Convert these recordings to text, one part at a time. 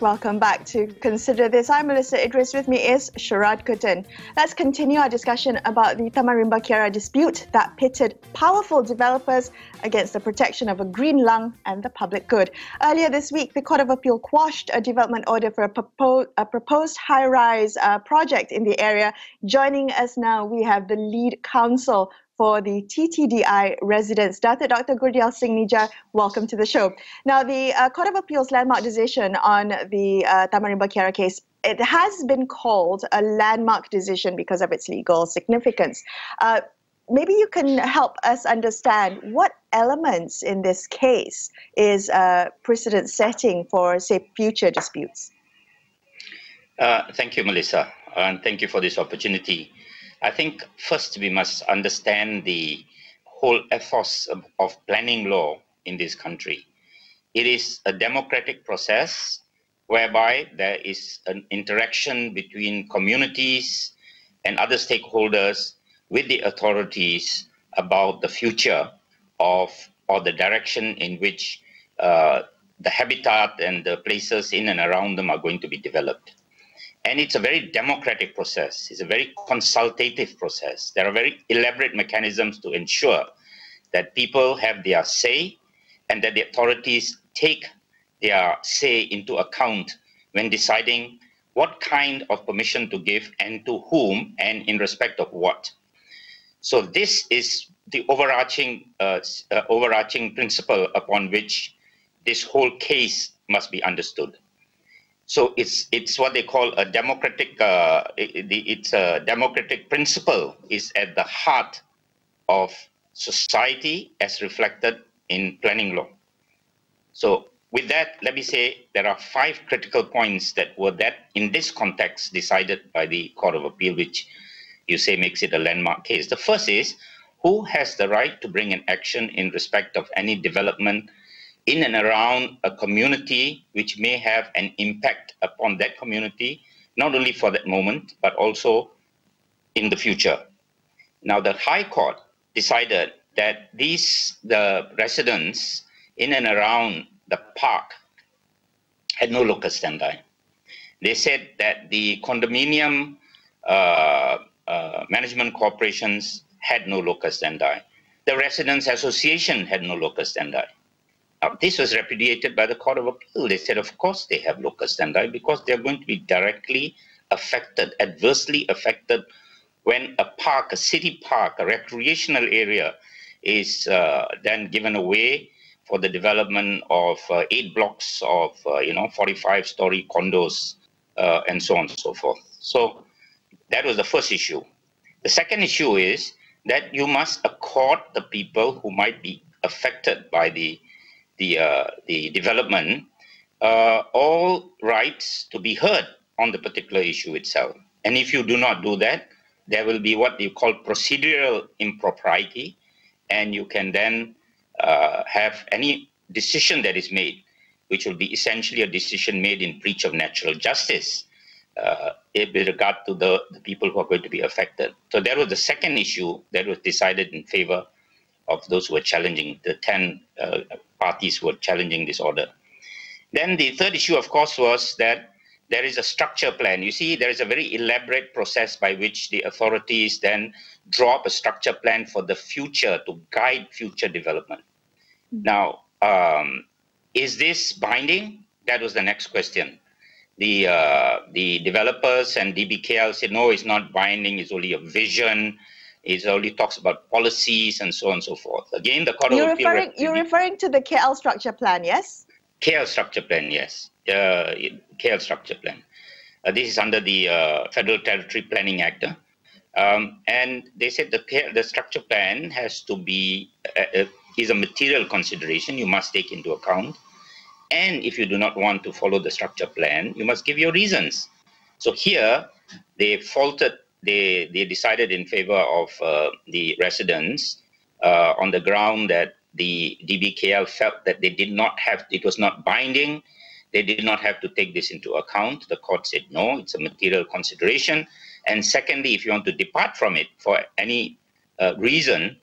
Welcome back to Consider This. I'm Melissa Idris. With me is Sharad Kuttan. Let's continue our discussion about the Taman Rimba Kiara dispute that pitted powerful developers against the protection of a green lung and the public good. Earlier this week, the Court of Appeal quashed a development order for a proposed high-rise project in the area. Joining us now, we have the lead counsel for the TTDI residents, Dr. Gurdial Singh Nijjar. Welcome to the show. Now, the Court of Appeal's landmark decision on the Taman Rimba Kiara case, it has been called a landmark decision because of its legal significance. Maybe you can help us understand what elements in this case is precedent setting for, say, future disputes. Thank you, Melissa, and thank you for this opportunity. I think first we must understand the whole ethos of planning law in this country. It is a democratic process whereby there is an interaction between communities and other stakeholders with the authorities about the future of or the direction in which the habitat and the places in and around them are going to be developed. And it's a very democratic process. It's a very consultative process. There are very elaborate mechanisms to ensure that people have their say and that the authorities take their say into account when deciding what kind of permission to give and to whom and in respect of what. So this is the overarching principle upon which this whole case must be understood. So it's what they call a democratic. It's a democratic principle is at the heart of society as reflected in planning law. So with that, let me say there are 5 critical points that were in this context decided by the Court of Appeal, which you say makes it a landmark case. The first is who has the right to bring an action in respect of any development in and around a community which may have an impact upon that community, not only for that moment, but also in the future. Now, the High Court decided that the residents in and around the park had no locus standi. They said that the condominium management corporations had no locus standi. The Residents Association had no locus standi. This was repudiated by the Court of Appeal. They said, of course, they have locus standi because they're going to be directly affected, adversely affected when a park, a city park, a recreational area is then given away for the development of 8 blocks of 45-story condos and so on and so forth. So that was the first issue. The second issue is that you must accord the people who might be affected by the development all rights to be heard on the particular issue itself. And if you do not do that, there will be what you call procedural impropriety, and you can then have any decision that is made, which will be essentially a decision made in breach of natural justice with regard to the people who are going to be affected. So that was the second issue that was decided in favor of those who were challenging, the 10 parties who were challenging this order. Then the third issue, of course, was that there is a structure plan. You see, there is a very elaborate process by which the authorities then draw up a structure plan for the future to guide future development. Now, is this binding? That was the next question. The developers and DBKL said, no, it's not binding, it's only a vision. It only talks about policies and so on and so forth. Again, the Court of Appeal... You're referring to the KL structure plan, yes? KL structure plan, yes. KL structure plan. This is under the Federal Territory Planning Act. And they said the structure plan has to be, is a material consideration you must take into account. And if you do not want to follow the structure plan, you must give your reasons. So here, they faulted. They decided in favor of the residents on the ground that the DBKL felt that they did not have, it was not binding, they did not have to take this into account. The court said no, it's a material consideration. And secondly, if you want to depart from it for any reason,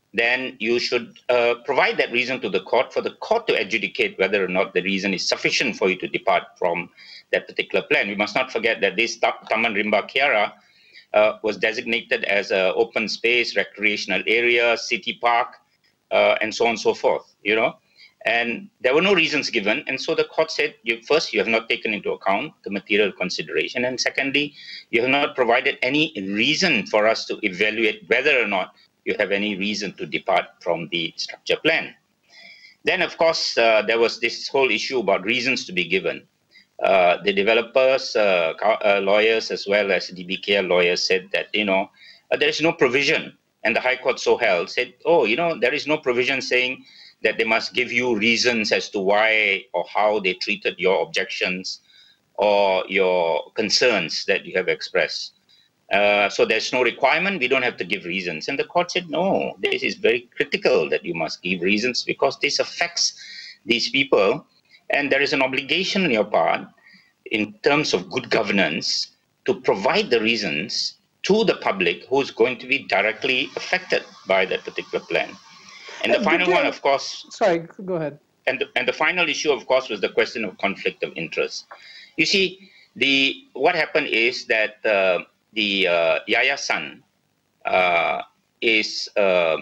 then you should provide that reason to the court for the court to adjudicate whether or not the reason is sufficient for you to depart from that particular plan. We must not forget that this Taman Rimba Kiara was designated as an open space, recreational area, city park, and so on and so forth, And there were no reasons given. And so the court said, first, you have not taken into account the material consideration. And secondly, you have not provided any reason for us to evaluate whether or not you have any reason to depart from the structure plan. Then, of course, there was this whole issue about reasons to be given. The developers, lawyers, as well as DBKL lawyers said that, there is no provision. And the High Court so held, said, there is no provision saying that they must give you reasons as to why or how they treated your objections or your concerns that you have expressed. So there's no requirement, we don't have to give reasons. And the court said, no, this is very critical that you must give reasons because this affects these people. And there is an obligation on your part in terms of good governance to provide the reasons to the public who's going to be directly affected by that particular plan. And the final one, of course... Sorry, go ahead. And the final issue, of course, was the question of conflict of interest. You see, what happened is that the Yayasan is a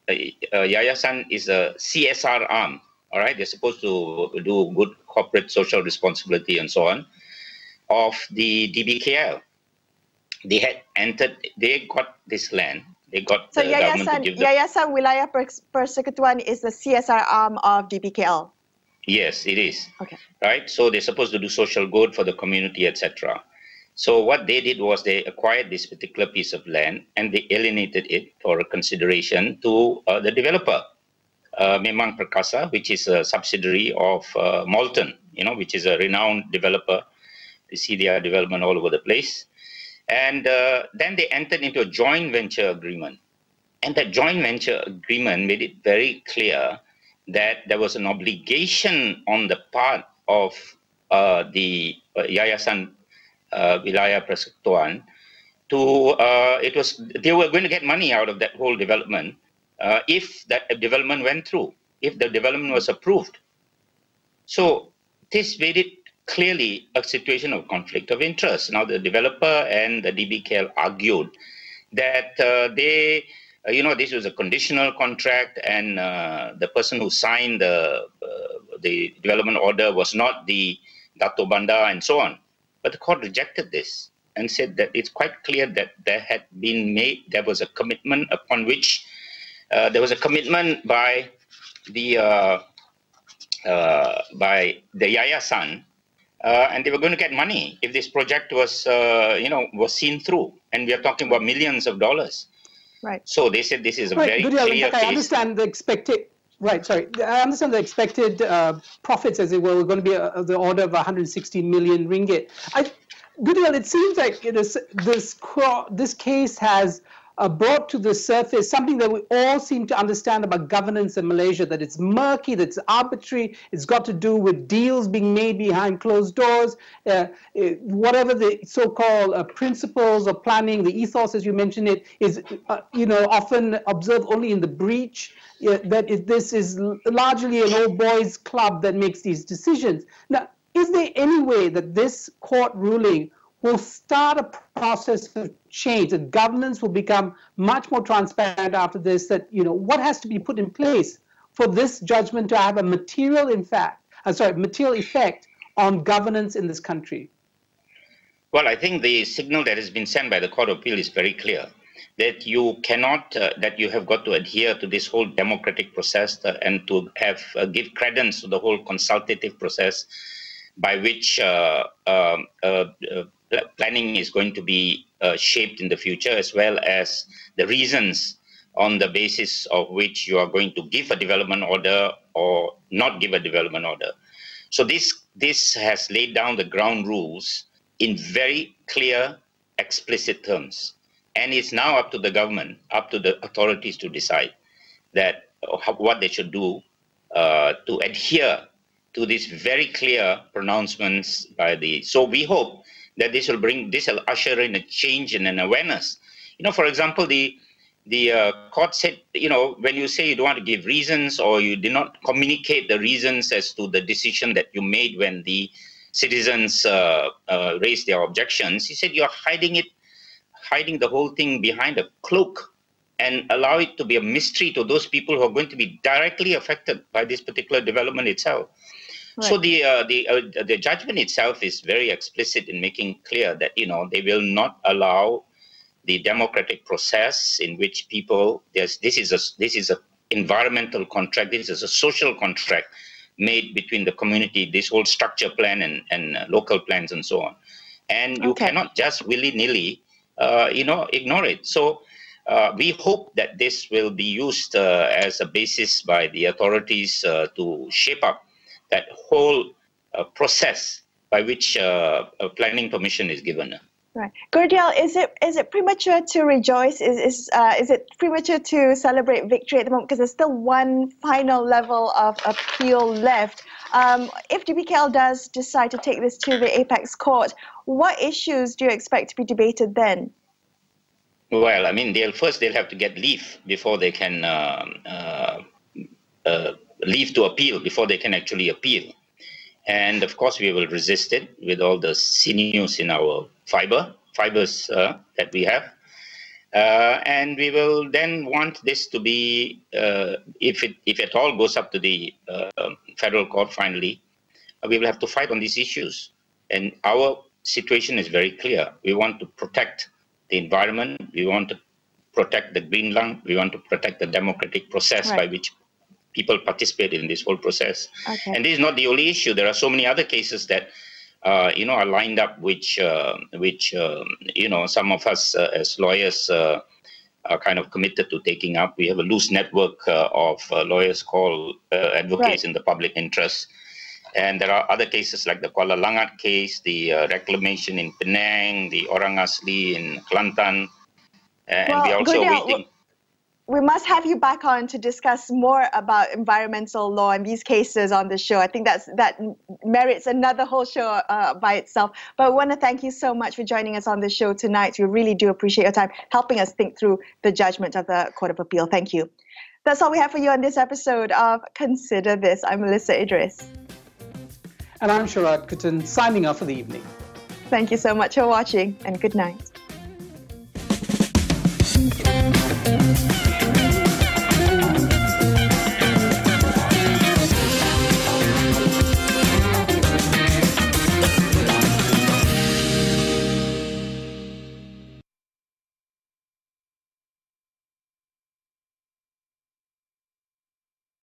CSR arm. All right, they're supposed to do good corporate social responsibility and so on of the DBKL. They had entered. They got this land. They got the government to give them. Yayasan Wilayah Persekutuan is the CSR arm of DBKL. Yes, it is. Okay. Right. So they're supposed to do social good for the community, etc. So what they did was they acquired this particular piece of land and they alienated it for a consideration to the developer, Memang Perkasa, which is a subsidiary of Molten, which is a renowned developer. You see their development all over the place. And then they entered into a joint venture agreement. And that joint venture agreement made it very clear that there was an obligation on the part of the Yayasan Wilayah Persekutuan they were going to get money out of that whole development if that development went through, if the development was approved. So this made it clearly a situation of conflict of interest. Now the developer and the DBKL argued that this was a conditional contract and the person who signed the development order was not the Dato' Bandar and so on. But the court rejected this and said that it's quite clear that there was a commitment upon which there was a commitment by the Yayasan, and they were going to get money if this project was seen through. And we are talking about millions of dollars. Right. So they said this is a very clear case. I understand the expected. Right, sorry. I understand the expected profits, as it were going to be of the order of 160 million ringgit. Goodwill, it seems like this case has brought to the surface something that we all seem to understand about governance in Malaysia, that it's murky, that it's arbitrary, it's got to do with deals being made behind closed doors, whatever the so-called principles of planning, the ethos, as you mentioned it, is often observed only in the breach, this is largely an old boys club that makes these decisions. Now, is there any way that this court ruling will start a process of change, that governance will become much more transparent after this, that, what has to be put in place for this judgment to have a material effect on governance in this country? Well, I think the signal that has been sent by the Court of Appeal is very clear, that you cannot, that you have got to adhere to this whole democratic process and to give credence to the whole consultative process by which planning is going to be shaped in the future, as well as the reasons on the basis of which you are going to give a development order or not give a development order. So this has laid down the ground rules in very clear, explicit terms. And it's now up to the government, up to the authorities to decide that what they should do to adhere to these very clear pronouncements by so we hope that this will usher in a change and an awareness. For example, the the court said, when you say you don't want to give reasons or you did not communicate the reasons as to the decision that you made when the citizens raised their objections, he said you're hiding the whole thing behind a cloak and allow it to be a mystery to those people who are going to be directly affected by this particular development itself. Right. So the judgment itself is very explicit in making clear that they will not allow the democratic process in which people this is a environmental contract, this is a social contract made between the community, this whole structure plan and local plans and so on, and you cannot just willy-nilly ignore it. So we hope that this will be used as a basis by the authorities to shape up that whole process by which a planning permission is given. Right, Gurdial, is it premature to rejoice? Is it premature to celebrate victory at the moment? Because there's still one final level of appeal left. If DBKL does decide to take this to the apex court, what issues do you expect to be debated then? Well, I mean, they'll have to get leave before they can leave to appeal before they can actually appeal. And of course, we will resist it with all the sinews in our fibers that we have. And we will then want this to be, if it all goes up to the federal court finally, we will have to fight on these issues. And our situation is very clear. We want to protect the environment. We want to protect the green lung. We want to protect the democratic process by which people participate in this whole process. Okay. And this is not the only issue. There are so many other cases that are lined up, which some of us as lawyers are kind of committed to taking up. We have a loose network of lawyers called advocates in the public interest. And there are other cases like the Kuala Langat case, the reclamation in Penang, the Orang Asli in Kelantan. And we are also waiting. We must have you back on to discuss more about environmental law and these cases on the show. I think that merits another whole show by itself. But I want to thank you so much for joining us on the show tonight. We really do appreciate your time helping us think through the judgment of the Court of Appeal. Thank you. That's all we have for you on this episode of Consider This. I'm Melissa Idris. And I'm Sharad Kuttan, signing off for the evening. Thank you so much for watching, and good night.